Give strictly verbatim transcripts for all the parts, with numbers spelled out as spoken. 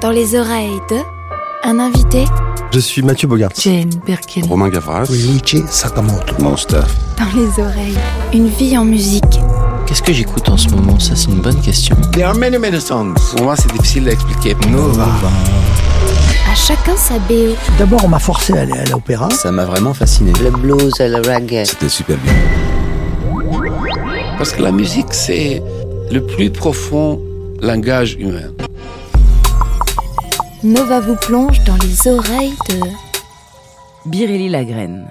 Dans les oreilles de un invité. Je suis Mathieu Bogart. Jane Birkin. Romain Gavras. Luigi Sakamoto. Mon stuff. Dans les oreilles, une vie en musique. Qu'est-ce que j'écoute en ce moment? Ça, c'est une bonne question. There are many, many songs. Pour moi, c'est difficile d'expliquer. Nova. À chacun sa B O. D'abord, on m'a forcé à aller à l'opéra. Ça m'a vraiment fasciné. Le blues et le reggae. C'était super bien. Parce que la musique, c'est le plus profond langage humain. Nova vous plonge dans les oreilles de Biréli Lagrène.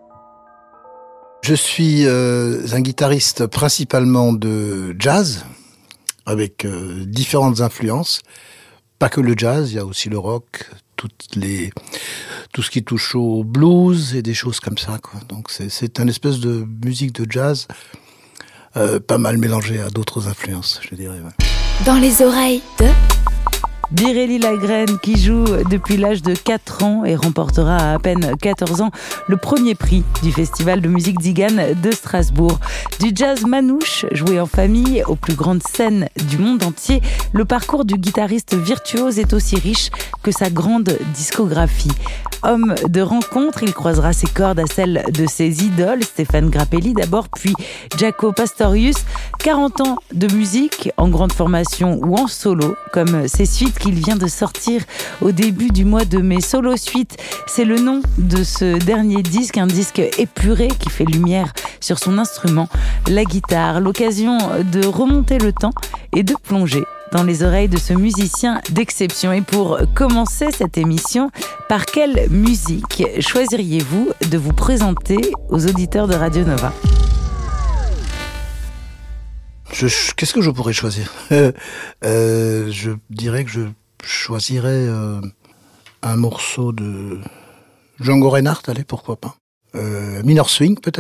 Je suis euh, un guitariste principalement de jazz, avec euh, différentes influences. Pas que le jazz, il y a aussi le rock, toutes les, tout ce qui touche au blues et des choses comme ça, quoi. Donc c'est, c'est une espèce de musique de jazz euh, pas mal mélangée à d'autres influences, je dirais. Ouais. Dans les oreilles de Biréli Lagrène qui joue depuis l'âge de quatre ans et remportera à à peine quatorze ans le premier prix du Festival de musique Zigan de Strasbourg. Du jazz manouche joué en famille aux plus grandes scènes du monde entier, le parcours du guitariste virtuose est aussi riche que sa grande discographie. Homme de rencontre, il croisera ses cordes à celles de ses idoles, Stéphane Grappelli d'abord, puis Jaco Pastorius. quarante ans de musique en grande formation ou en solo, comme ces suites qu'il vient de sortir au début du mois de mai. Solo Suite, c'est le nom de ce dernier disque, un disque épuré qui fait lumière sur son instrument, la guitare. L'occasion de remonter le temps et de plonger dans les oreilles de ce musicien d'exception. Et pour commencer cette émission, par quelle musique choisiriez-vous de vous présenter aux auditeurs de Radio Nova ? Je, qu'est-ce que je pourrais choisir ? euh, Je dirais que je choisirais euh, un morceau de Django Reinhardt, allez, pourquoi pas. Euh, Minor Swing, peut-être ?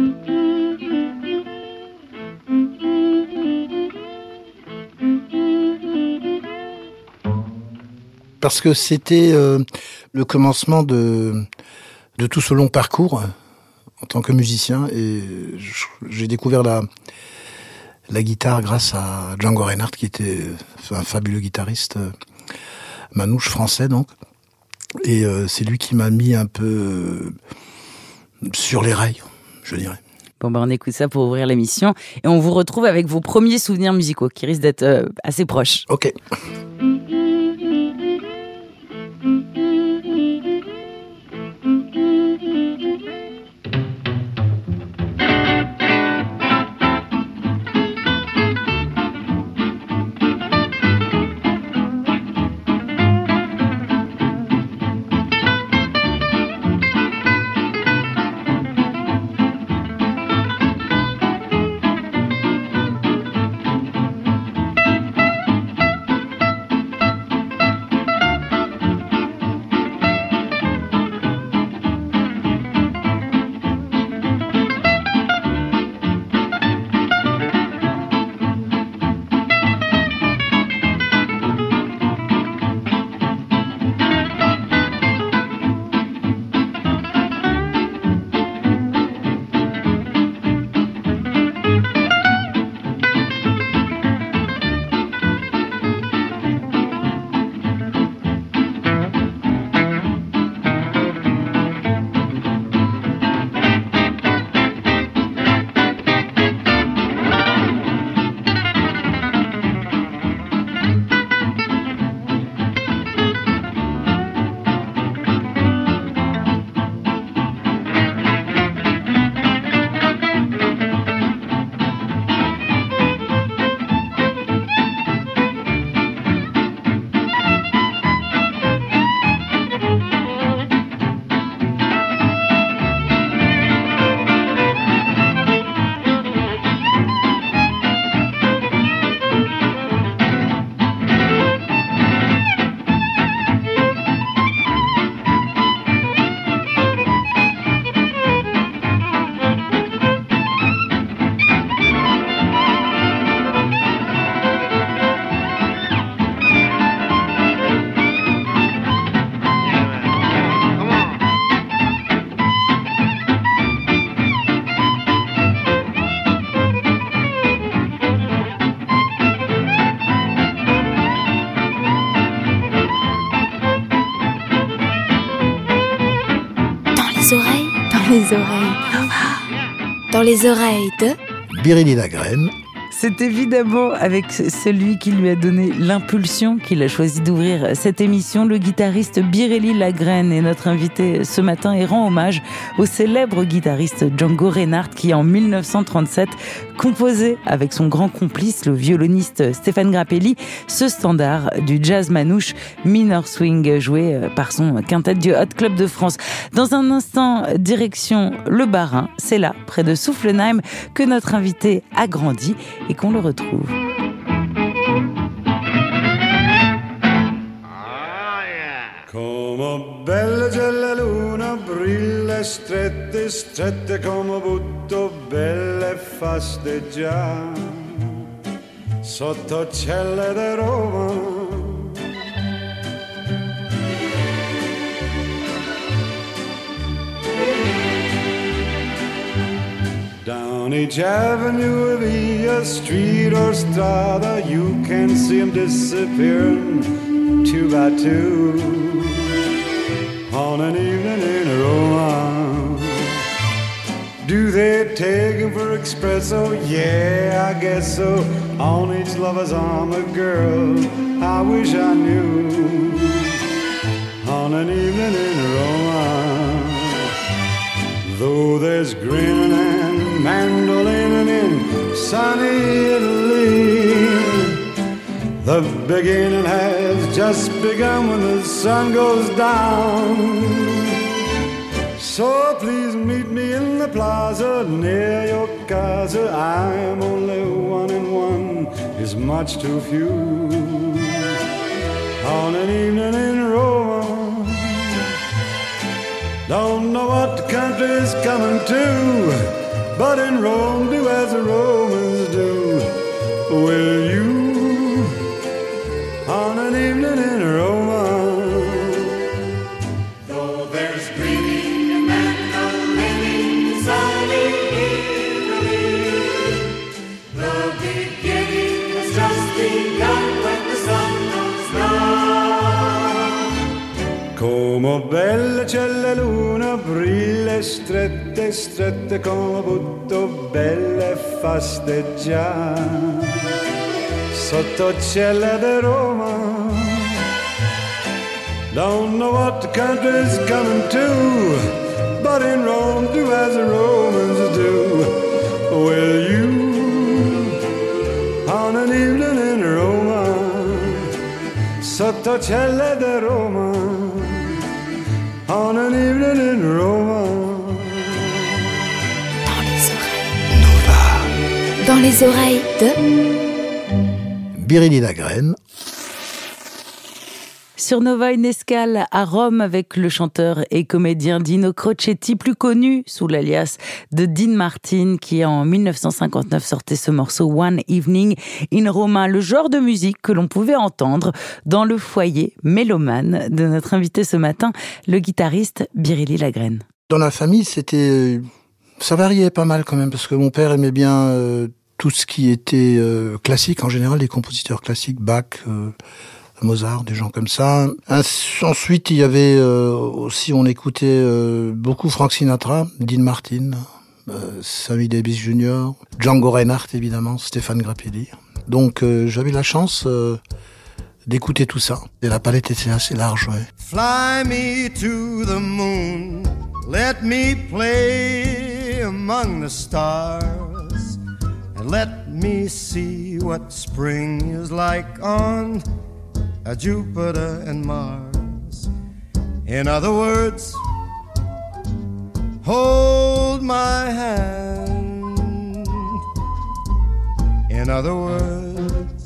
Parce que c'était euh, le commencement de, de tout ce long parcours euh, en tant que musicien. Et j'ai découvert la, la guitare grâce à Django Reinhardt, qui était un fabuleux guitariste euh, manouche français, donc. Et euh, c'est lui qui m'a mis un peu euh, sur les rails, je dirais. Bon ben on écoute ça pour ouvrir l'émission. Et on vous retrouve avec vos premiers souvenirs musicaux, qui risquent d'être euh, assez proches. Ok. les oreilles. Nova. Dans les oreilles de Biréli Lagrène. C'est évidemment avec celui qui lui a donné l'impulsion qu'il a choisi d'ouvrir cette émission, le guitariste Biréli Lagrène est notre invité ce matin et rend hommage au célèbre guitariste Django Reinhardt qui en mille neuf cent trente-sept composait avec son grand complice, le violoniste Stéphane Grappelli, ce standard du jazz manouche Minor Swing joué par son quintet du Hot Club de France. Dans un instant, direction le Bas-Rhin, c'est là, près de Soufflenheim, que notre invité a grandi et qu'on le retrouve. Come bella gialla luna brilla strette, strette come butto belle fasteggiare sotto cielo di Roma. Down each avenue of a street or strada, you can see them disappearing two by two on an evening in Roma. Do they take him for espresso? Yeah, I guess so. On each lover's arm a girl I wish I knew on an evening in Roma. Though there's grinning and mandolin in sunny Italy, the beginning has just begun when the sun goes down. So please meet me in the plaza near your casa. I'm only one and one is much too few on an evening in Roma. Don't know what the country's coming to, but in Rome do as the Romans do. Will you on an evening in Roma? Though there's greeting and mandolin in sunny Italy, the beginning has just begun when the sun goes down. Come bella c'è la luna brilla strette, strette come butto belle fasteggiare sotto cielo di Roma. Don't know what the country's coming to, but in Rome do as the Romans do. Will you on an evening in Roma sotto cielo di Roma? On an evening in Roma. Dans les oreilles. Nova. Dans les oreilles de Biréli Lagrène. Sur Nova, une escale à Rome avec le chanteur et comédien Dino Crocetti, plus connu sous l'alias de Dean Martin, qui en mille neuf cent cinquante-neuf sortait ce morceau One Evening in Roma, le genre de musique que l'on pouvait entendre dans le foyer mélomane de notre invité ce matin, le guitariste Biréli Lagrène. Dans la famille, c'était, ça variait pas mal quand même, parce que mon père aimait bien euh, tout ce qui était euh, classique, en général, les compositeurs classiques, Bach, euh, Mozart, des gens comme ça. Ensuite, il y avait euh, aussi, on écoutait euh, beaucoup Frank Sinatra, Dean Martin, euh, Sammy Davis junior, Django Reinhardt évidemment, Stéphane Grappelli. Donc euh, j'avais la chance euh, d'écouter tout ça. Et la palette était assez large, ouais. Fly me to the moon, let me play among the stars, and let me see what spring is like on a Jupiter and Mars. In other words, hold my hand. In other words,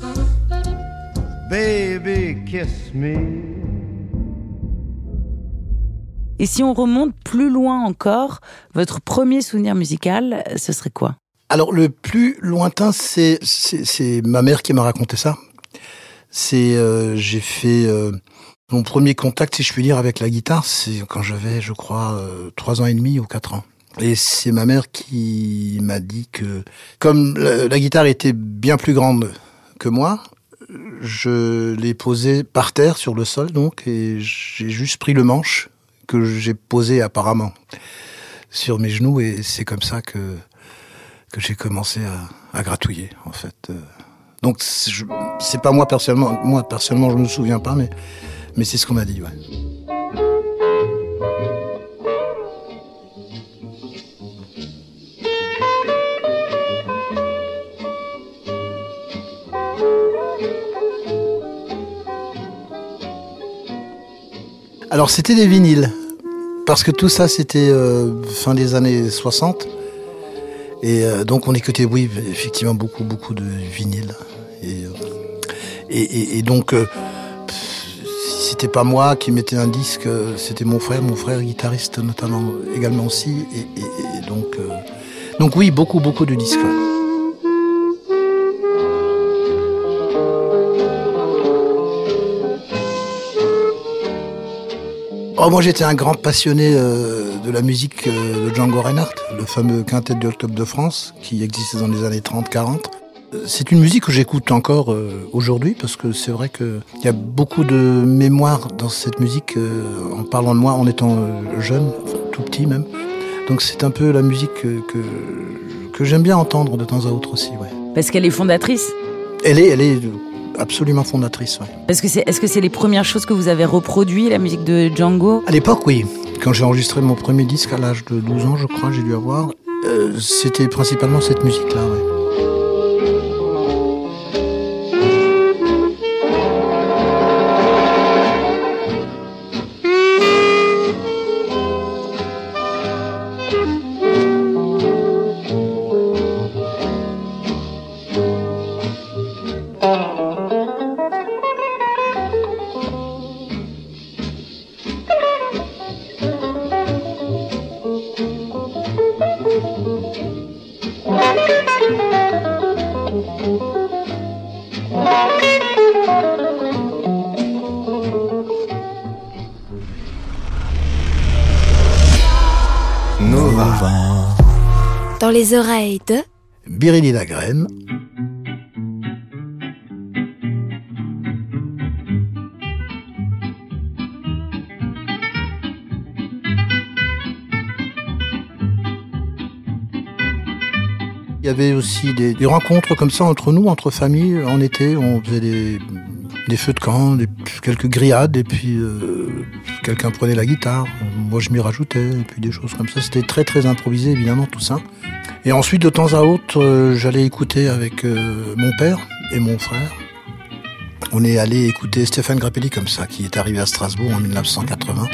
baby, kiss me. Et si on remonte plus loin encore, votre premier souvenir musical, ce serait quoi ? Alors le plus lointain, c'est, c'est, c'est ma mère qui m'a raconté ça. C'est, euh, j'ai fait euh, mon premier contact, si je puis dire, avec la guitare, c'est quand j'avais, je crois, euh, trois ans et demi ou quatre ans. Et c'est ma mère qui m'a dit que, comme la, la guitare était bien plus grande que moi, je l'ai posée par terre sur le sol, donc, et j'ai juste pris le manche que j'ai posé apparemment sur mes genoux et c'est comme ça que, que j'ai commencé à, à gratouiller, en fait. Donc, c'est, je, c'est pas moi personnellement, moi personnellement, je me souviens pas, mais, mais c'est ce qu'on m'a dit, ouais. Alors c'était des vinyles, parce que tout ça c'était euh, fin des années soixante, et euh, donc on écoutait, oui, effectivement beaucoup beaucoup de vinyles, et, euh, et, et, et donc euh, c'était pas moi qui mettais un disque, c'était mon frère, mon frère guitariste notamment également aussi, et, et, et donc euh, donc oui, beaucoup beaucoup de disques. Ouais. Oh, moi j'étais un grand passionné euh, de la musique euh, de Django Reinhardt, le fameux quintet de Club de France qui existait dans les années trente quarante. C'est une musique que j'écoute encore euh, aujourd'hui parce que c'est vrai qu'il y a beaucoup de mémoire dans cette musique euh, en parlant de moi en étant euh, jeune, enfin, tout petit même. Donc c'est un peu la musique que, que, que j'aime bien entendre de temps à autre aussi. Ouais. Parce qu'elle est fondatrice. Elle est, elle est absolument fondatrice, ouais. Est-ce que c'est, est-ce que c'est les premières choses que vous avez reproduit, la musique de Django ? À l'époque, oui. Quand j'ai enregistré mon premier disque à l'âge de douze ans, je crois, j'ai dû avoir, euh, c'était principalement cette musique-là, ouais. Nova. Dans les oreilles de Biréli Lagrène. Il y avait aussi des, des rencontres comme ça entre nous, entre familles. En été, on faisait des, des feux de camp, des, quelques grillades, et puis euh, quelqu'un prenait la guitare. Moi, je m'y rajoutais, et puis des choses comme ça. C'était très, très improvisé, évidemment, tout ça. Et ensuite, de temps à autre, euh, j'allais écouter avec euh, mon père et mon frère. On est allé écouter Stéphane Grappelli comme ça, qui est arrivé à Strasbourg en dix-neuf cent quatre-vingts.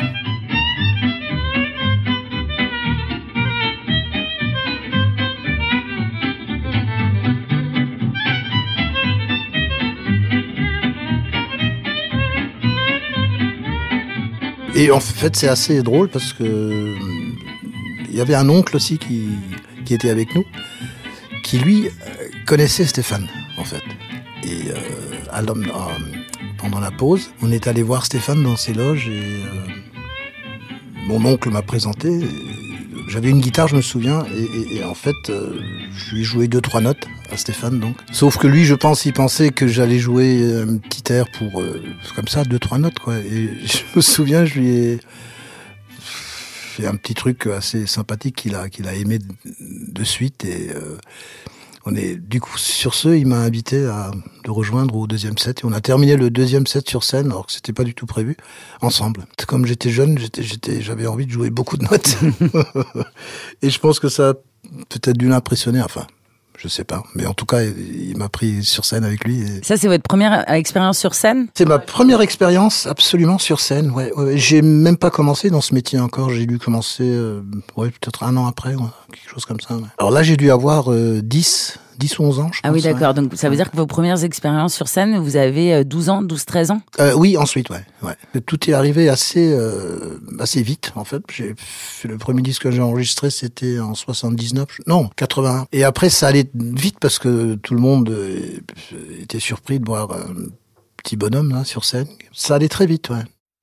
Et en fait, c'est assez drôle parce que il y avait un oncle aussi qui, qui était avec nous, qui lui connaissait Stéphane, en fait. Et euh, à l'homme, euh, pendant la pause, on est allé voir Stéphane dans ses loges et euh, mon oncle m'a présenté. Et j'avais une guitare, je me souviens, et, et, et en fait, euh, je lui ai joué deux, trois notes à Stéphane, donc. Sauf que lui, je pense, il pensait que j'allais jouer un petit air pour, euh, comme ça, deux, trois notes, quoi. Et je me souviens, je lui ai fait un petit truc assez sympathique qu'il a, qu'il a aimé de suite. Et euh, on est, du coup, sur ce, il m'a invité à le rejoindre au deuxième set. Et on a terminé le deuxième set sur scène, alors que c'était pas du tout prévu, ensemble. Comme j'étais jeune, j'étais, j'étais, j'avais envie de jouer beaucoup de notes. Et je pense que ça a peut-être dû l'impressionner, enfin, je sais pas. Mais en tout cas, il m'a pris sur scène avec lui. Et... Ça, c'est votre première expérience sur scène ? C'est ma première expérience absolument sur scène, ouais. ouais. J'ai même pas commencé dans ce métier encore. J'ai dû commencer, euh, ouais, peut-être un an après, ouais, quelque chose comme ça. Ouais. Alors là, j'ai dû avoir euh, dix, dix ou onze ans, je ah pense. Ah oui, d'accord. Ouais. Donc, ça veut dire que vos premières expériences sur scène, vous avez douze ans, douze, treize ans ? euh, Oui, ensuite, ouais. ouais. Tout est arrivé assez, euh, assez vite, en fait. J'ai fait le premier disque que j'ai enregistré, c'était en soixante-dix-neuf, non, quatre-vingt-un. Et après, ça allait vite parce que tout le monde était surpris de voir un petit bonhomme là sur scène. Ça allait très vite, ouais.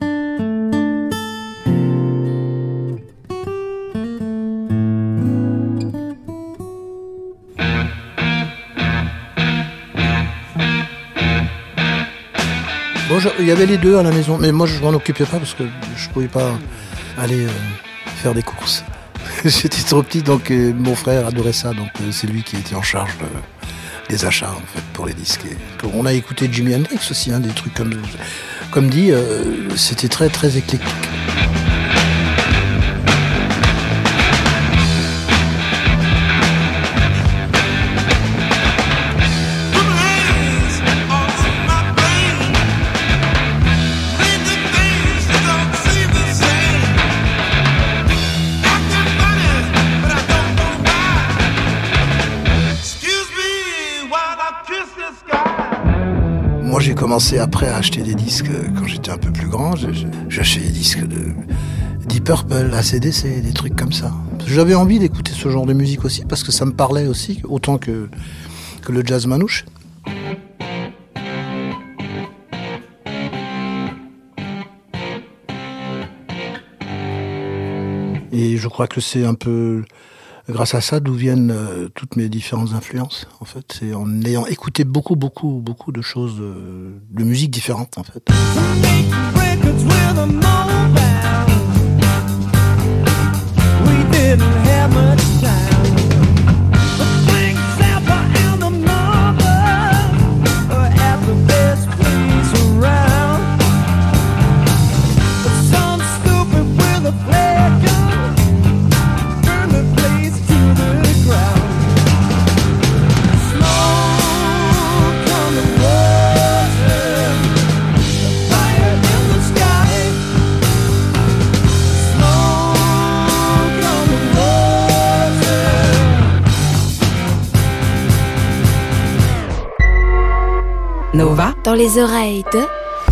Bon, il y avait les deux à la maison, mais moi je m'en occupais pas parce que je pouvais pas aller euh, faire des courses. J'étais trop petit, donc euh, mon frère adorait ça, donc euh, c'est lui qui était en charge de, des achats en fait pour les disques. Et on a écouté Jimi Hendrix aussi, hein, des trucs comme, comme dit, euh, c'était très très éclectique. Moi, j'ai commencé après à acheter des disques quand j'étais un peu plus grand. J'achetais des disques de Deep Purple, A C D C, des trucs comme ça. J'avais envie d'écouter ce genre de musique aussi parce que ça me parlait aussi, autant que, que le jazz manouche. Et je crois que c'est un peu grâce à ça d'où viennent euh, toutes mes différentes influences, en fait. C'est en ayant écouté beaucoup, beaucoup, beaucoup de choses, euh, de musique différentes, en fait. Nova dans les oreilles de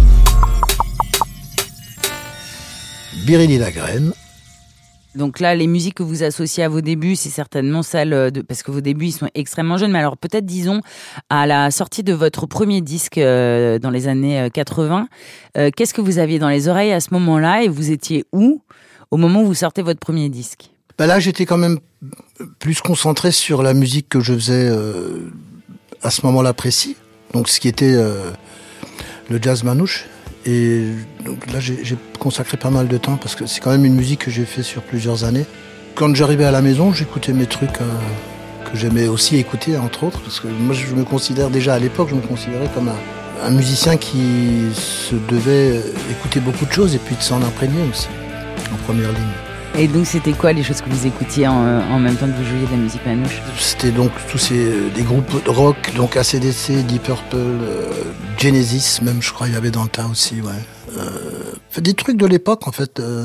Biréli Lagrène. Donc là, les musiques que vous associez à vos débuts, c'est certainement celles de... Parce que vos débuts, ils sont extrêmement jeunes. Mais alors peut-être, disons, à la sortie de votre premier disque euh, dans les années quatre-vingts, euh, qu'est-ce que vous aviez dans les oreilles à ce moment-là et vous étiez où au moment où vous sortez votre premier disque? Bah là, j'étais quand même plus concentré sur la musique que je faisais euh, à ce moment-là précis. Donc ce qui était euh, le jazz manouche. Et donc là, j'ai, j'ai consacré pas mal de temps parce que c'est quand même une musique que j'ai fait sur plusieurs années. Quand j'arrivais à la maison, j'écoutais mes trucs euh, que j'aimais aussi écouter, entre autres. Parce que moi, je me considère déjà à l'époque, je me considérais comme un, un musicien qui se devait écouter beaucoup de choses et puis de s'en imprégner aussi, en première ligne. Et donc, c'était quoi les choses que vous écoutiez en, en même temps que vous jouiez de la musique manouche? C'était donc tous ces des groupes de rock, donc A C D C, Deep Purple, euh, Genesis, même je crois il y avait dans le tas aussi, ouais. Euh, des trucs de l'époque en fait. Euh.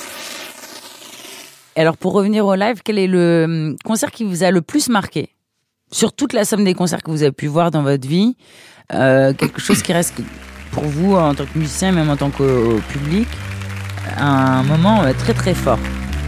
Alors pour revenir au live, quel est le concert qui vous a le plus marqué sur toute la somme des concerts que vous avez pu voir dans votre vie? euh, Quelque chose qui reste pour vous en tant que musicien, même en tant que public, un moment très très fort.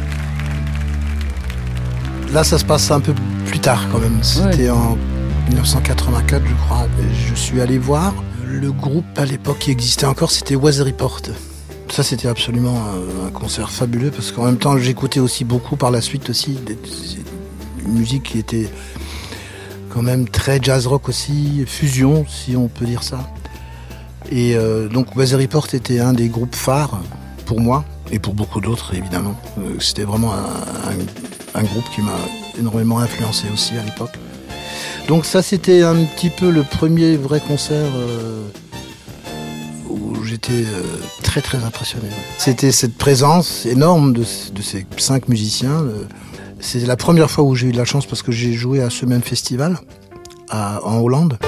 Là, ça se passe un peu plus tard quand même. C'était ouais. En dix-neuf cent quatre-vingt-quatre, je crois. Je suis allé voir le groupe à l'époque qui existait encore, c'était Weather Report. Ça, c'était absolument un, un concert fabuleux parce qu'en même temps, j'écoutais aussi beaucoup par la suite aussi des, des, une musique qui était quand même très jazz rock aussi, fusion, si on peut dire ça. Et euh, donc, Weather Report était un des groupes phares pour moi et pour beaucoup d'autres, évidemment. Euh, c'était vraiment un, un, un groupe qui m'a énormément influencé aussi à l'époque. Donc ça, c'était un petit peu le premier vrai concert euh, où j'étais euh, très très impressionné. C'était cette présence énorme de, de ces cinq musiciens. Euh, c'est la première fois où j'ai eu de la chance parce que j'ai joué à ce même festival à, en Hollande.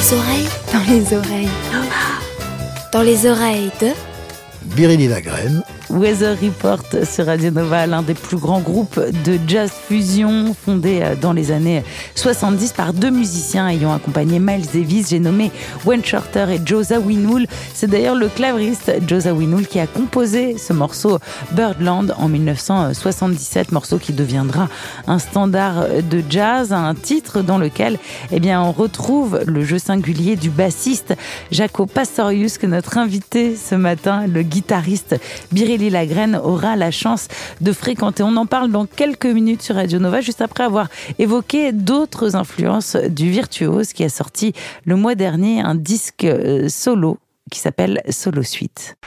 vos oreilles, dans les oreilles, dans les oreilles de Biréli Lagrène. Weather Report sur Radio Nova, l'un des plus grands groupes de jazz fusion fondé dans les années soixante-dix par deux musiciens ayant accompagné Miles Davis. J'ai nommé Wayne Shorter et Joe Zawinul. C'est d'ailleurs le claveuriste Joe Zawinul qui a composé ce morceau Birdland en dix-neuf cent soixante-dix-sept, morceau qui deviendra un standard de jazz, un titre dans lequel eh bien, on retrouve le jeu singulier du bassiste Jaco Pastorius que notre invité ce matin, le guitariste Biréli Lagrène, aura la chance de fréquenter. On en parle dans quelques minutes sur Radio Nova, juste après avoir évoqué d'autres influences du virtuose qui a sorti le mois dernier un disque solo qui s'appelle Solo Suite.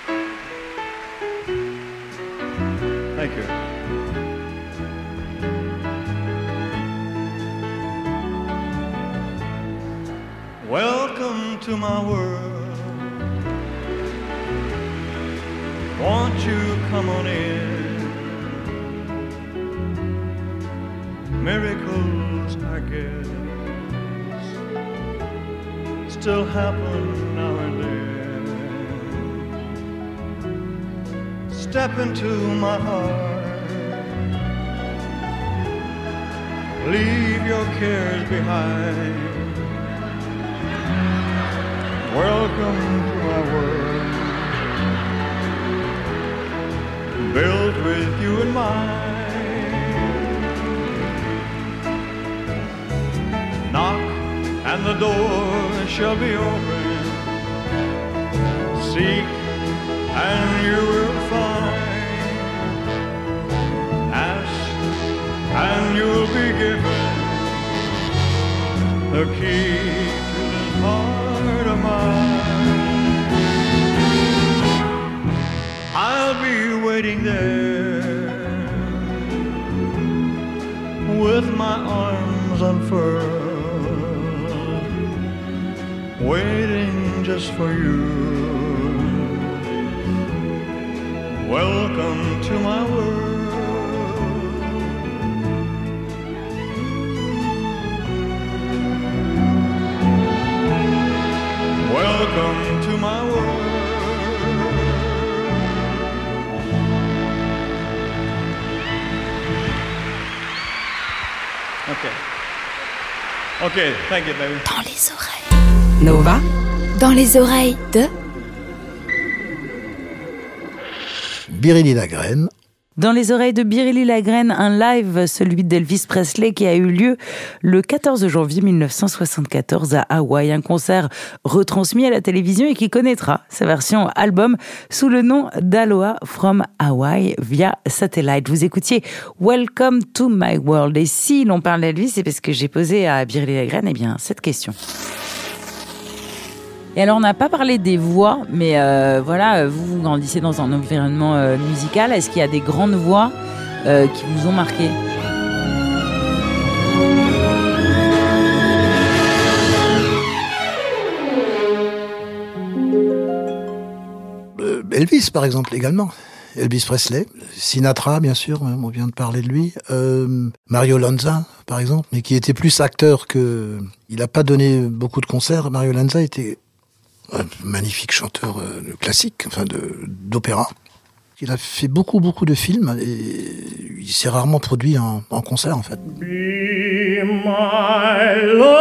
Thank you. Welcome to my world. Won't you come on in? Miracles, I guess, still happen now and then. Step into my heart, leave your cares behind. Welcome to my world, built with you in mind. Knock and the door shall be open. Seek and you will find. Ask and you'll be given the key to this heart of mine. I'll be waiting there with my arms unfurled, waiting just for you. Welcome to my world. Welcome to my world. Okay. Okay, thank you, baby. Dans les oreilles. Nova. Dans les oreilles de Biréli Lagrène. Dans les oreilles de Biréli Lagrène, un live, celui d'Elvis Presley, qui a eu lieu le quatorze janvier dix-neuf cent soixante-quatorze à Hawaï. Un concert retransmis à la télévision et qui connaîtra sa version album sous le nom d'Aloha from Hawaii via Satellite. Vous écoutiez Welcome to My World. Et si l'on parle d'Elvis, c'est parce que j'ai posé à Biréli Lagrène eh bien, cette question. Et alors, on n'a pas parlé des voix, mais euh, voilà, vous, vous grandissez dans un environnement euh, musical. Est-ce qu'il y a des grandes voix euh, qui vous ont marqué ? euh, Elvis, par exemple, également. Elvis Presley, Sinatra, bien sûr, on vient de parler de lui. Euh, Mario Lanza, par exemple, mais qui était plus acteur que... Il n'a pas donné beaucoup de concerts. Mario Lanza était... un magnifique chanteur euh, classique, enfin de, d'opéra. Il a fait beaucoup, beaucoup de films et il s'est rarement produit en, en concert, en fait. Be my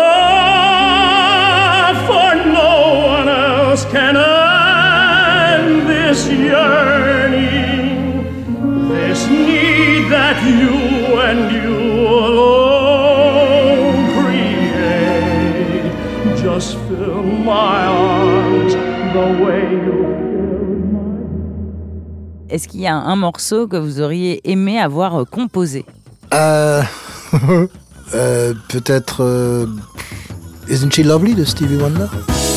love, for no one else can end this yearning, this need that you and you alone create. Just fill my arms the way you fill my... Est-ce qu'il y a un morceau que vous auriez aimé avoir composé ? Euh, euh, peut-être euh, Isn't She Lovely de Stevie Wonder.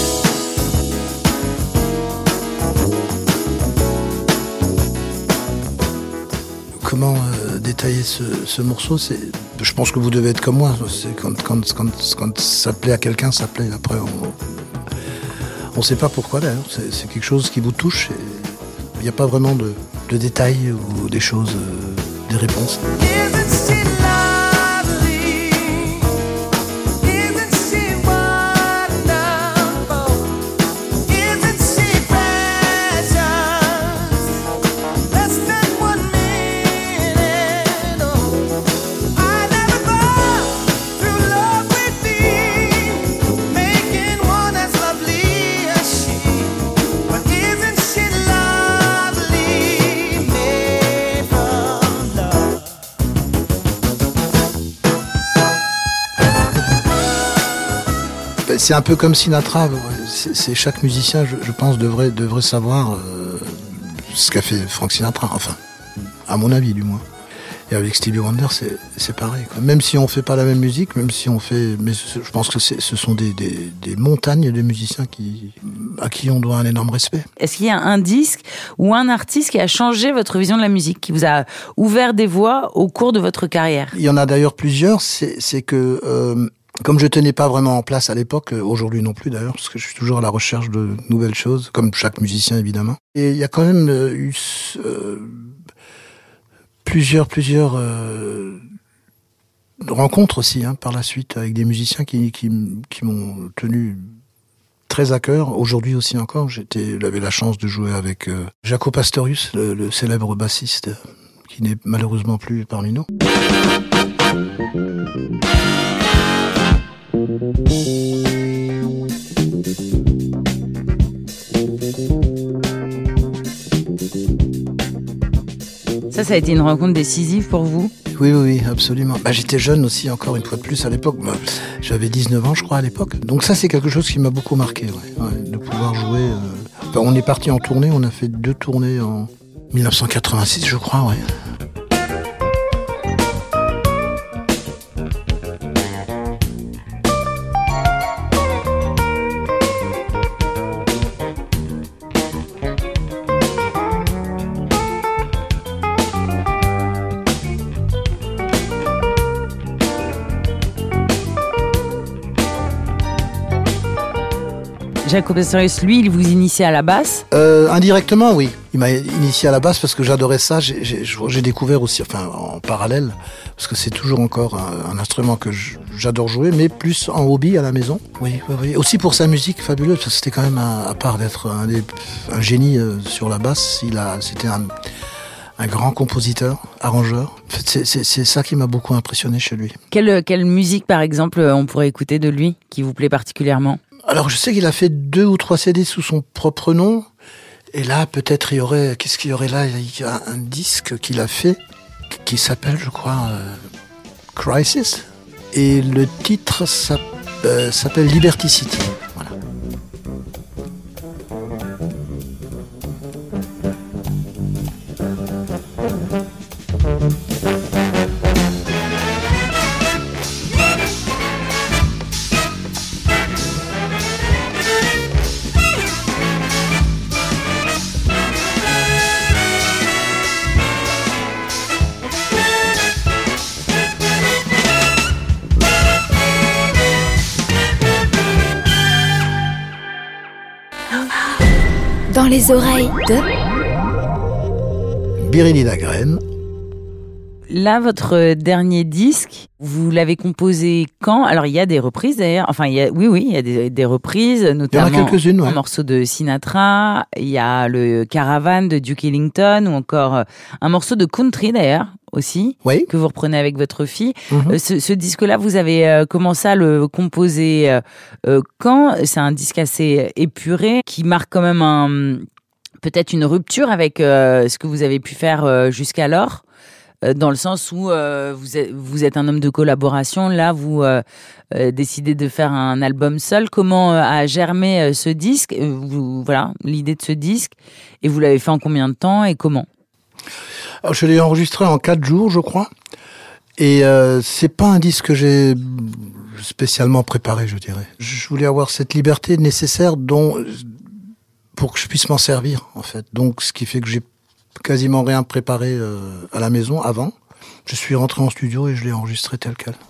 Comment euh, détailler ce, ce morceau, c'est, je pense que vous devez être comme moi. C'est quand, quand, quand, quand ça plaît à quelqu'un, ça plaît. Après, on ne sait pas pourquoi d'ailleurs. C'est, c'est quelque chose qui vous touche. Il n'y a pas vraiment de, de détails ou des choses, euh, des réponses. c'est un peu comme Sinatra. C'est, c'est chaque musicien, je, je pense, devrait devrait savoir euh, ce qu'a fait Frank Sinatra. Enfin, à mon avis, du moins. Et avec Stevie Wonder, c'est, c'est pareil, quoi. Même si on fait pas la même musique, même si on fait, mais je pense que c'est, ce sont des, des, des montagnes de musiciens qui, à qui on doit un énorme respect. Est-ce qu'il y a un disque ou un artiste qui a changé votre vision de la musique, qui vous a ouvert des voies au cours de votre carrière? Il y en a d'ailleurs plusieurs. C'est, c'est que euh, comme je tenais pas vraiment en place à l'époque, aujourd'hui non plus d'ailleurs, parce que je suis toujours à la recherche de nouvelles choses, comme chaque musicien évidemment. Et il y a quand même eu euh, plusieurs, plusieurs euh, rencontres aussi, hein, par la suite, avec des musiciens qui, qui, qui m'ont tenu très à cœur. Aujourd'hui aussi encore, j'étais, j'avais la chance de jouer avec euh, Jaco Pastorius, le, le célèbre bassiste, qui n'est malheureusement plus parmi nous. Ça, ça a été une rencontre décisive pour vous? Oui, oui, oui, absolument. Bah, j'étais jeune aussi, encore une fois de plus, à l'époque. Bah, j'avais dix-neuf ans, je crois, à l'époque. Donc ça, c'est quelque chose qui m'a beaucoup marqué, ouais, ouais, de pouvoir jouer. Euh... Enfin, on est parti en tournée, on a fait deux tournées en dix-neuf cent quatre-vingt-six, je crois, ouais. Jaco Pastorius, lui, il vous initiait à la basse? euh, Indirectement, oui. Il m'a initié à la basse parce que j'adorais ça. J'ai, j'ai, j'ai découvert aussi, enfin, en parallèle, parce que c'est toujours encore un, un instrument que j'adore jouer, mais plus en hobby à la maison. Oui, oui, oui. Aussi pour sa musique fabuleuse, parce que c'était quand même, un, à part d'être un, des, un génie euh, sur la basse, il a, c'était un, un grand compositeur, arrangeur. En fait, c'est, c'est, c'est ça qui m'a beaucoup impressionné chez lui. Quelle, quelle musique, par exemple, on pourrait écouter de lui, qui vous plaît particulièrement? Alors, je sais qu'il a fait deux ou trois C D sous son propre nom. Et là, peut-être, il y aurait... Qu'est-ce qu'il y aurait là? Il y a un disque qu'il a fait, qui s'appelle, je crois, euh, Crisis. Et le titre s'appelle, euh, s'appelle Liberty City. Voilà. Dans les oreilles de Biréli Lagrène. Là, votre dernier disque, vous l'avez composé quand? Alors, il y a des reprises d'ailleurs. Enfin, il y a, oui, oui, il y a des, des reprises, notamment il y en a quelques-unes, ouais. Un morceau de Sinatra. Il y a le Caravan de Duke Ellington, ou encore un morceau de country d'ailleurs aussi, oui, que vous reprenez avec votre fille. Mm-hmm. Euh, ce, ce disque-là, vous avez euh, commencé à le composer euh, euh, quand? C'est un disque assez épuré qui marque quand même un, peut-être une rupture avec euh, ce que vous avez pu faire euh, jusqu'alors. Dans le sens où euh, vous, êtes, vous êtes un homme de collaboration, là vous euh, euh, décidez de faire un album seul. Comment euh, a germé euh, ce disque, euh, vous, voilà, l'idée de ce disque, et vous l'avez fait en combien de temps et comment? Alors, je l'ai enregistré en quatre jours, je crois, et euh, c'est pas un disque que j'ai spécialement préparé, je dirais. Je voulais avoir cette liberté nécessaire dont, pour que je puisse m'en servir, en fait. Donc, ce qui fait que j'ai quasiment rien préparé euh, à la maison avant. Je suis rentré en studio et je l'ai enregistré tel quel.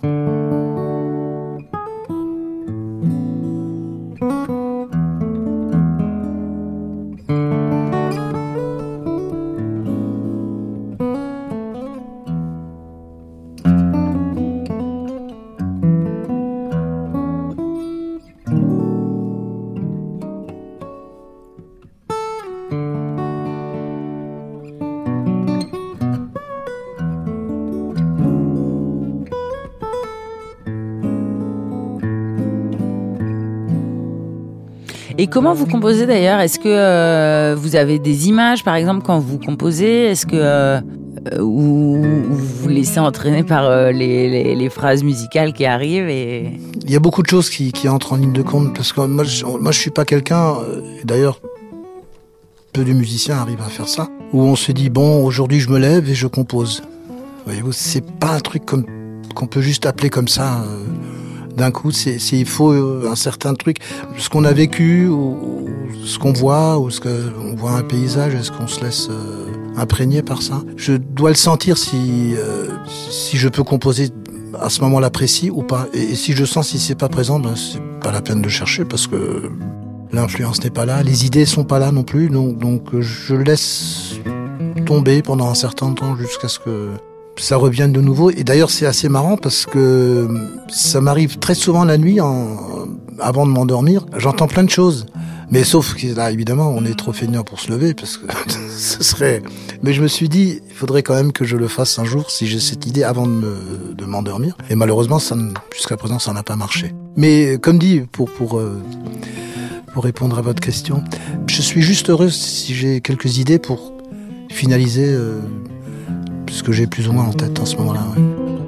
Et comment vous composez d'ailleurs? Est-ce que euh, vous avez des images, par exemple, quand vous composez? Est-ce que euh, ou vous vous laissez entraîner par euh, les, les, les phrases musicales qui arrivent et... Il y a beaucoup de choses qui, qui entrent en ligne de compte, parce que moi, je, moi, je suis pas quelqu'un, euh, d'ailleurs, peu de musiciens arrivent à faire ça, où on se dit, bon, aujourd'hui je me lève et je compose. Voyez-vous, c'est pas un truc comme, qu'on peut juste appeler comme ça, euh, d'un coup, c'est, c'est, il faut un certain truc, ce qu'on a vécu, ou, ou ce qu'on voit, ou ce qu'on voit un paysage, est-ce qu'on se laisse euh, imprégner par ça? Je dois le sentir si, euh, si je peux composer à ce moment-là précis ou pas. Et, et si je sens si c'est pas présent, ben c'est pas la peine de chercher, parce que l'influence n'est pas là, les idées sont pas là non plus, donc, donc je laisse tomber pendant un certain temps jusqu'à ce que ça revienne de nouveau. Et d'ailleurs, c'est assez marrant parce que ça m'arrive très souvent la nuit, en, avant de m'endormir, j'entends plein de choses. Mais sauf que là, évidemment, on est trop feignant pour se lever, parce que ce serait... Mais je me suis dit, il faudrait quand même que je le fasse un jour, si j'ai cette idée, avant de, me, de m'endormir. Et malheureusement, ça, jusqu'à présent, ça n'a pas marché. Mais comme dit, pour, pour, euh, pour répondre à votre question, je suis juste heureux si j'ai quelques idées pour finaliser euh, ce que j'ai plus ou moins en tête en ce moment-là. Ouais.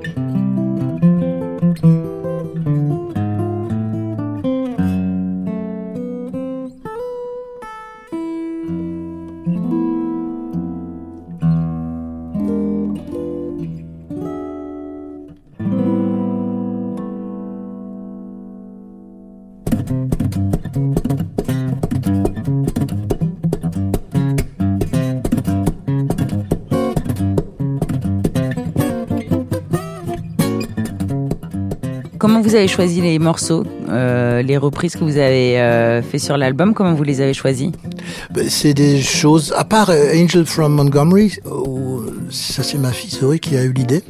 Comment vous avez choisi les morceaux, euh, les reprises que vous avez euh, fait sur l'album, comment vous les avez choisis? Ben, c'est des choses, à part euh, Angel from Montgomery, où, ça c'est ma fille, c'est vrai, qui a eu l'idée.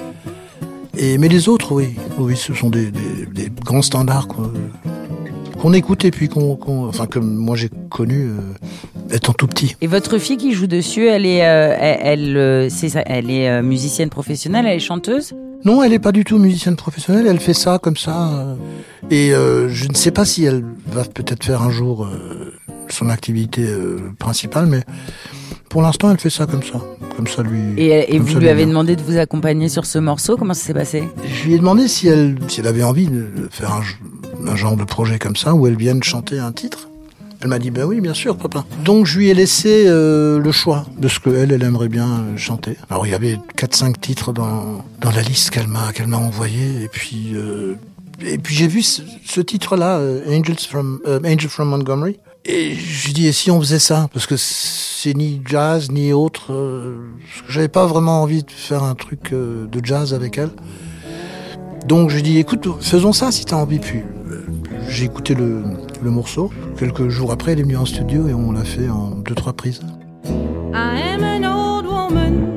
Et, mais les autres, oui, oui, ce sont des, des, des grands standards quoi, qu'on écoute et puis qu'on, qu'on, enfin que moi j'ai connu euh, étant tout petit. Et votre fille qui joue dessus, elle est, euh, elle, elle, euh, c'est ça, elle est euh, musicienne professionnelle, elle est chanteuse? Non, elle n'est pas du tout musicienne professionnelle, elle fait ça comme ça. Euh, et euh, je ne sais pas si elle va peut-être faire un jour euh, son activité euh, principale, mais pour l'instant, elle fait ça comme ça. Comme ça lui. Et, et vous ça lui avez vient. demandé de vous accompagner sur ce morceau, comment ça s'est passé? Je lui ai demandé si elle, si elle avait envie de faire un, un genre de projet comme ça, où elle vienne chanter un titre. Elle m'a dit, ben oui, bien sûr, papa. Donc, je lui ai laissé euh, le choix de ce qu'elle, elle aimerait bien chanter. Alors, il y avait quatre cinq titres dans, dans la liste qu'elle m'a, qu'elle m'a envoyée. Et puis, euh, et puis j'ai vu ce, ce titre-là, euh, Angels from, euh, Angel from Montgomery. Et je lui ai dit, et si on faisait ça? Parce que c'est ni jazz, ni autre. Euh, j'avais pas vraiment envie de faire un truc euh, de jazz avec elle. Donc, je lui ai dit, écoute, faisons ça si t'as envie. Puis, euh, j'ai écouté le, le morceau. Quelques jours après, elle est venue en studio et on l'a fait en deux, trois prises. I am an old woman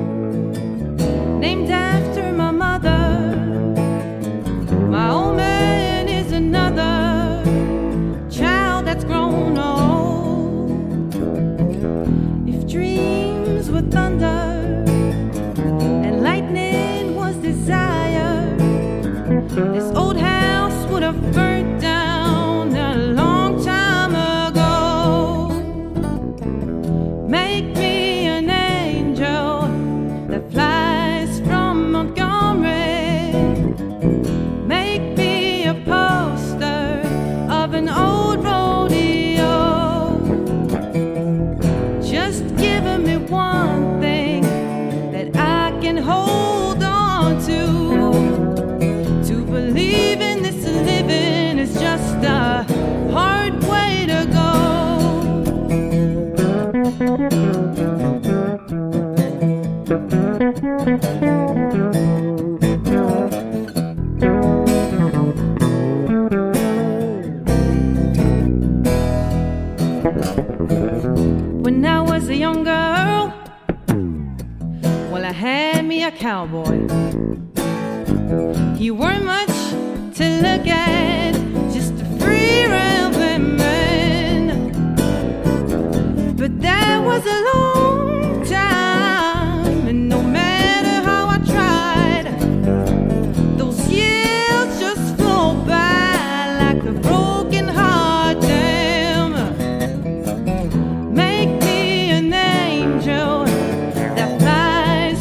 named after my mother. My old man is another child that's grown old. If dreams were thunder and lightning was desire, this old house would have burnt down a long time ago. Make me an angel that flies from Montgomery. Make me a poster of an old rodeo. Just give me one thing that I can hold on to. To believe in this living is just a hard way to go. When I was a young girl, well, I had me a cowboy. He weren't much to look at, just a free rambling man. But that was a long time, and no matter how I tried, those years just flow by like a broken heart dam. Make me an angel that flies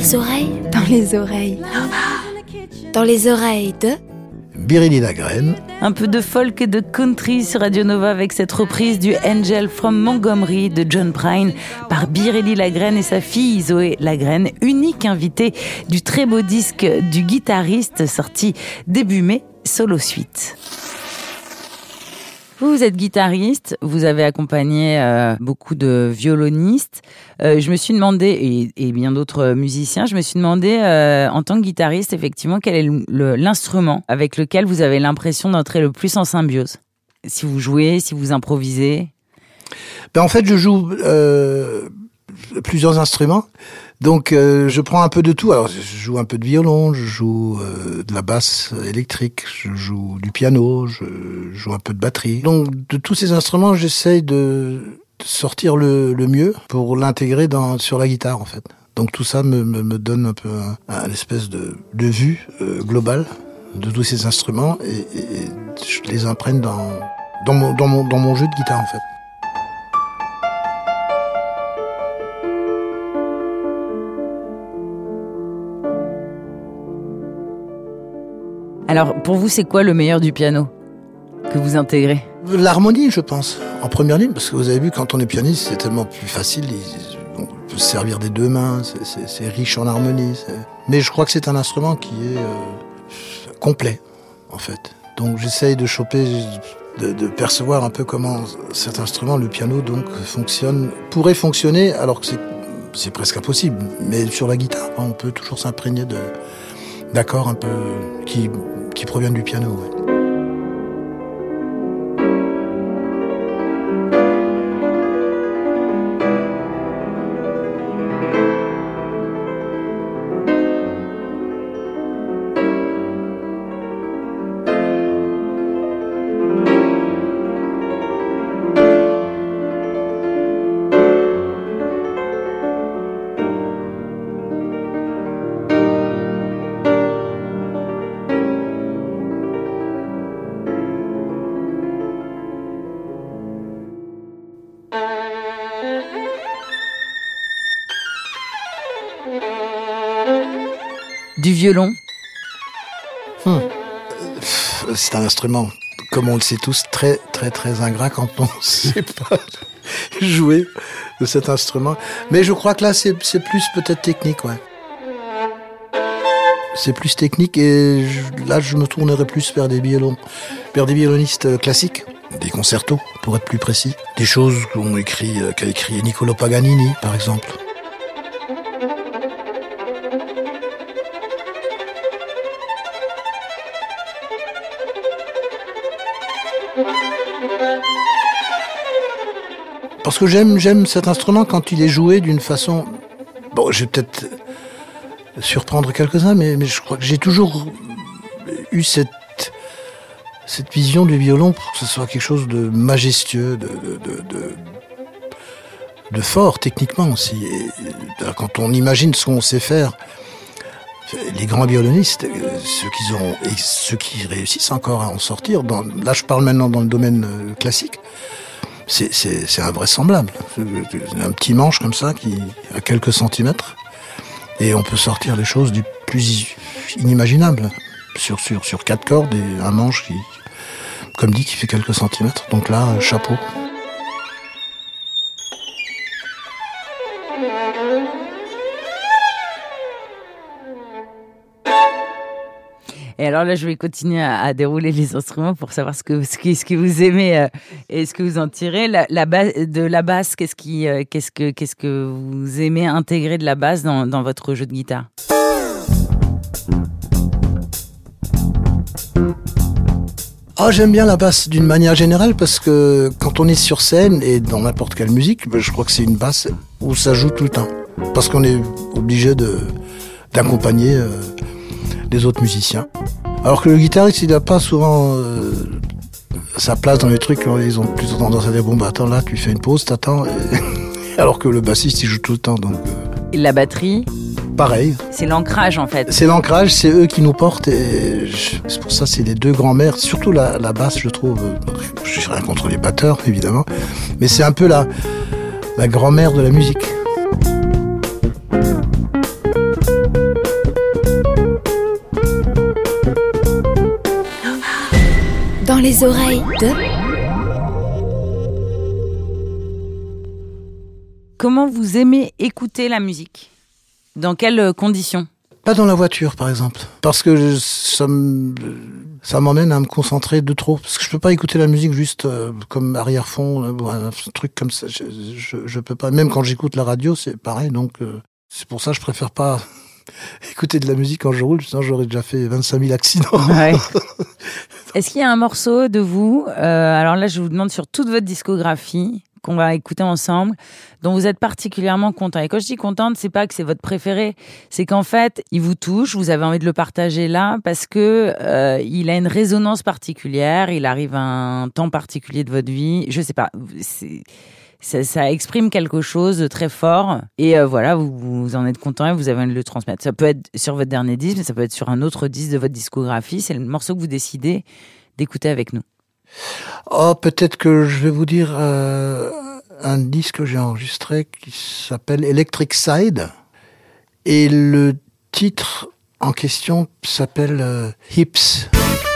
les oreilles, dans les oreilles, dans les oreilles de Biréli Lagrène. Un peu de folk et de country sur Radio Nova avec cette reprise du Angel from Montgomery de John Prine par Biréli Lagrène et sa fille Zoé Lagrène, unique invitée du très beau disque du guitariste sorti début mai, Solo Suite. Vous êtes guitariste, vous avez accompagné euh, beaucoup de violonistes. Euh, je me suis demandé, et, et bien d'autres musiciens, je me suis demandé, euh, en tant que guitariste, effectivement, quel est le, le, l'instrument avec lequel vous avez l'impression d'entrer le plus en symbiose ? Si vous jouez, si vous improvisez ? Ben en fait, je joue euh, plusieurs instruments. Donc, euh, je prends un peu de tout. Alors, je joue un peu de violon, je joue euh, de la basse électrique, je joue du piano, je joue un peu de batterie. Donc, de tous ces instruments, j'essaye de sortir le, le mieux pour l'intégrer dans, sur la guitare, en fait. Donc, tout ça me, me, me donne un peu un, un espèce de, de vue euh, globale de tous ces instruments et, et, et je les imprègne dans, dans, mon, dans, mon, dans mon jeu de guitare, en fait. Alors, pour vous, c'est quoi le meilleur du piano que vous intégrez ? L'harmonie, je pense, en première ligne, parce que vous avez vu, quand on est pianiste, c'est tellement plus facile, on peut se servir des deux mains, c'est, c'est, c'est riche en harmonie. C'est... Mais je crois que c'est un instrument qui est euh, complet, en fait. Donc j'essaye de choper, de, de percevoir un peu comment cet instrument, le piano, donc fonctionne, pourrait fonctionner, alors que c'est, c'est presque impossible. Mais sur la guitare, on peut toujours s'imprégner de, d'accords un peu qui, qui proviennent du piano. Ouais. Du violon ? hmm. C'est un instrument, comme on le sait tous, très très très ingrat quand on ne sait pas jouer de cet instrument. Mais je crois que là, c'est, c'est plus peut-être technique, ouais. C'est plus technique et je, là, je me tournerais plus vers des violons, vers des violonistes classiques, des concertos, pour être plus précis. Des choses qu'ont écrit, qu'a écrit Niccolò Paganini, par exemple. Parce que j'aime, j'aime cet instrument quand il est joué d'une façon... Bon, je vais peut-être surprendre quelques-uns, mais, mais je crois que j'ai toujours eu cette, cette vision du violon pour que ce soit quelque chose de majestueux, de, de, de, de, de fort techniquement aussi. Et quand on imagine ce qu'on sait faire, les grands violonistes, ceux qui ont et ceux qui réussissent encore à en sortir, dans, là je parle maintenant dans le domaine classique, c'est, c'est, c'est invraisemblable. Un petit manche comme ça qui a quelques centimètres et on peut sortir des choses du plus inimaginables sur sur sur quatre cordes et un manche qui, comme dit, qui fait quelques centimètres. Donc là, chapeau. Et alors là, je vais continuer à, à dérouler les instruments pour savoir ce que, ce que, ce que vous aimez euh, et ce que vous en tirez. La, la ba- de la basse, qu'est-ce, qui, euh, qu'est-ce, que, qu'est-ce que vous aimez intégrer de la basse dans, dans votre jeu de guitare ? Oh, j'aime bien la basse d'une manière générale parce que quand on est sur scène et dans n'importe quelle musique, ben, je crois que c'est une basse où ça joue tout le temps. Parce qu'on est obligé de, d'accompagner euh, les autres musiciens. Alors que le guitariste, il n'a pas souvent euh, sa place dans les trucs. Ils ont plutôt tendance à dire, bon, bah attends, là, tu fais une pause, t'attends. Et... Alors que le bassiste, il joue tout le temps. Donc, euh... Et la batterie ? Pareil. C'est l'ancrage, en fait. C'est l'ancrage, c'est eux qui nous portent. Et je... c'est pour ça, c'est les deux grands-mères. Surtout la, la basse, je trouve. Je n'ai rien contre les batteurs, évidemment. Mais c'est un peu la, la grand-mère de la musique. les oreilles de... Comment vous aimez écouter la musique ? Dans quelles conditions ? Pas dans la voiture, par exemple. Parce que je- ça me- ça m'emmène à me concentrer de trop. Parce que je peux pas écouter la musique juste euh, comme arrière-fond, euh, ou un truc comme ça. Je, je, je peux pas. Même quand j'écoute la radio, c'est pareil. Donc, euh, c'est pour ça que je préfère pas écouter de la musique quand je roule. Sinon, j'aurais déjà fait vingt-cinq mille accidents. Ouais. Est-ce qu'il y a un morceau de vous, euh, alors là je vous demande sur toute votre discographie, qu'on va écouter ensemble, dont vous êtes particulièrement content. Et quand je dis contente, c'est pas que c'est votre préféré, c'est qu'en fait, il vous touche, vous avez envie de le partager là, parce que euh, il a une résonance particulière, il arrive à un temps particulier de votre vie, je sais pas, c'est... Ça, ça exprime quelque chose de très fort et euh, voilà, vous, vous en êtes content et vous avez envie de le transmettre. Ça peut être sur votre dernier disque, mais ça peut être sur un autre disque de votre discographie. C'est le morceau que vous décidez d'écouter avec nous. Oh, peut-être que je vais vous dire euh, un disque que j'ai enregistré qui s'appelle Electric Side. Et le titre en question s'appelle euh, Hips.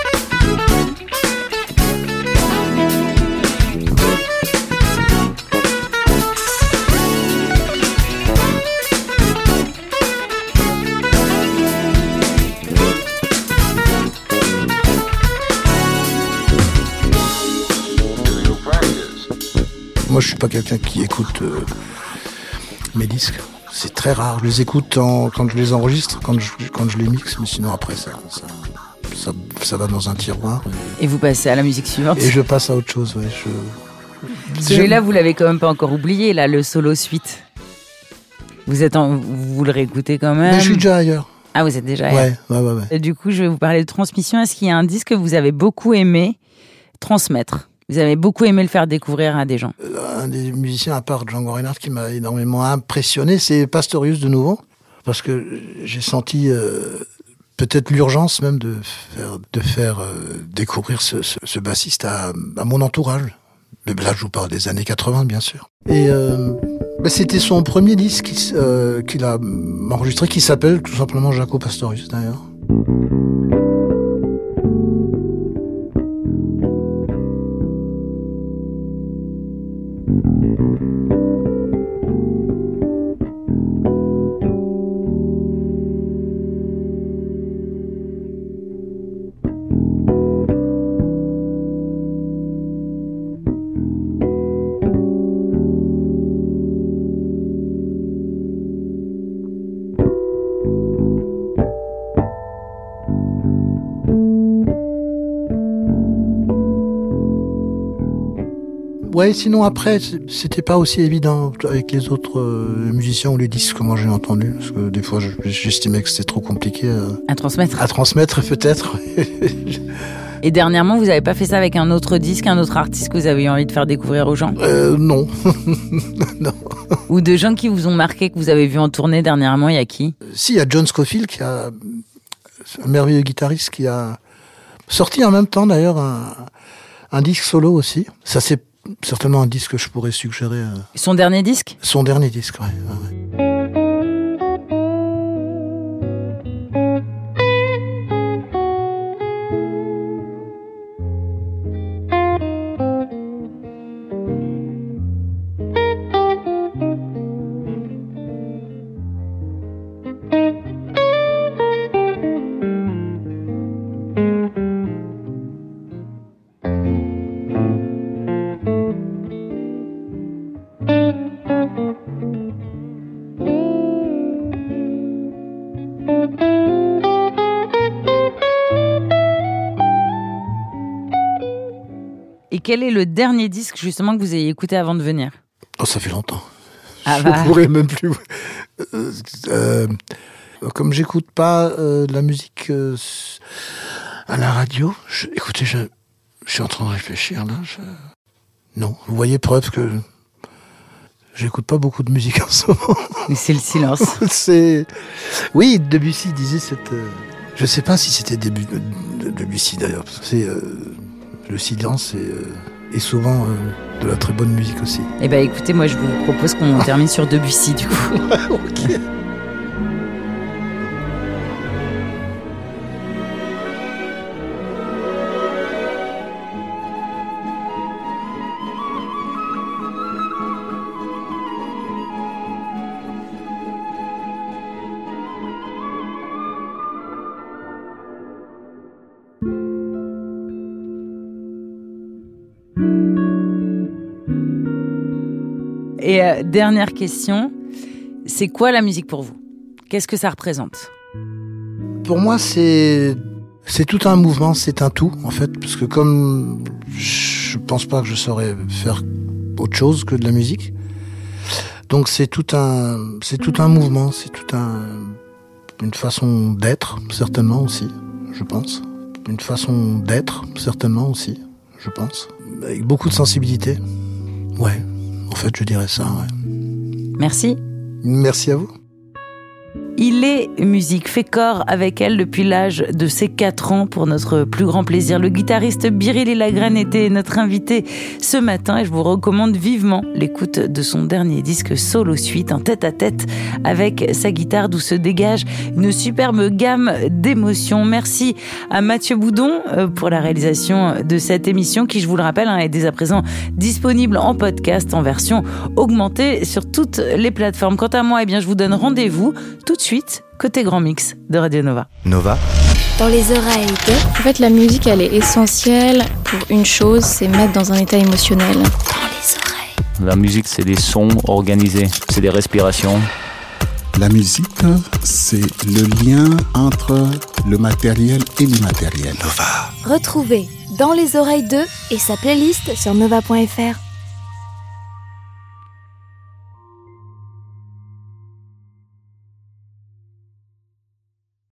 Moi, je suis pas quelqu'un qui écoute euh, mes disques. C'est très rare. Je les écoute en, quand je les enregistre, quand je, quand je les mixe, mais sinon après ça, ça, ça, ça va dans un tiroir. Et, Et vous passez à la musique suivante. et je passe à autre chose. Ouais, je... Celui-là, vous l'avez quand même pas encore oublié, là, le solo suite. Vous êtes en... vous le réécoutez quand même. Mais je suis déjà ailleurs. Ah, vous êtes déjà Ouais, ailleurs. ouais, ouais, ouais. Et du coup, je vais vous parler de transmission. Est-ce qu'il y a un disque que vous avez beaucoup aimé transmettre ? Vous avez beaucoup aimé le faire découvrir à des gens. Euh, Un des musiciens, à part Django Reinhardt, qui m'a énormément impressionné, c'est Pastorius de nouveau, parce que j'ai senti euh, peut-être l'urgence même de faire, de faire euh, découvrir ce, ce, ce bassiste à, à mon entourage. Mais là, je vous parle des années quatre-vingts, bien sûr. Et euh, bah, c'était son premier disque qu'il euh, qu'il a enregistré, qui s'appelle tout simplement Jaco Pastorius, d'ailleurs. Ouais, sinon après, c'était pas aussi évident avec les autres euh, musiciens ou les disques que moi j'ai entendus, parce que des fois j'estimais que c'était trop compliqué à, À transmettre. à transmettre, peut-être. Et dernièrement, vous n'avez pas fait ça avec un autre disque, un autre artiste que vous avez eu envie de faire découvrir aux gens ? euh, non. Non. Ou de gens qui vous ont marqué, que vous avez vu en tournée dernièrement, il y a qui ? Si, il y a John Scofield, qui a un merveilleux guitariste, qui a sorti en même temps d'ailleurs un, un disque solo aussi. Ça, c'est certainement un disque que je pourrais suggérer. euh, Son dernier disque ? Son dernier disque, ouais. ouais, ouais. Et quel est le dernier disque justement que vous ayez écouté avant de venir ? Oh, ça fait longtemps. Ah je bah. pourrais même plus. Euh, euh, comme j'écoute pas euh, de la musique euh, à la radio, je, écoutez, je, je suis en train de réfléchir là. Je... Non, vous voyez, preuve que j'écoute pas beaucoup de musique en ce moment. Mais c'est le silence. C'est oui, Debussy disait cette. Euh... Je sais pas si c'était début de Debussy d'ailleurs. C'est euh... le silence et. Euh... Et souvent euh, de la très bonne musique aussi. Eh ben écoutez, moi je vous propose qu'on termine sur Debussy du coup. Ok. Et euh, dernière question, c'est quoi la musique pour vous ? Qu'est-ce que ça représente ? Pour moi, c'est c'est tout un mouvement, c'est un tout en fait, parce que comme je pense pas que je saurais faire autre chose que de la musique, donc c'est tout un c'est tout un mouvement, c'est tout un une façon d'être certainement aussi, je pense, une façon d'être certainement aussi, je pense, avec beaucoup de sensibilité. Ouais, en fait, je dirais ça. Ouais. Merci. Merci à vous. Il est musique, fait corps avec elle depuis l'âge de ses quatre ans pour notre plus grand plaisir. Le guitariste Biréli Lagrène était notre invité ce matin et je vous recommande vivement l'écoute de son dernier disque Solo Suite, un tête-à-tête avec sa guitare d'où se dégage une superbe gamme d'émotions. Merci à Mathieu Boudon pour la réalisation de cette émission qui, je vous le rappelle, est dès à présent disponible en podcast en version augmentée sur toutes les plateformes. Quant à moi, eh bien, je vous donne rendez-vous tout de suite, côté Grand Mix de Radio Nova. Nova. Dans les oreilles de... En fait, la musique, elle est essentielle pour une chose, c'est mettre dans un état émotionnel. Dans les oreilles. La musique, c'est des sons organisés, c'est des respirations. La musique, c'est le lien entre le matériel et l'immatériel. Nova. Retrouvez Dans les oreilles de et sa playlist sur nova point f r.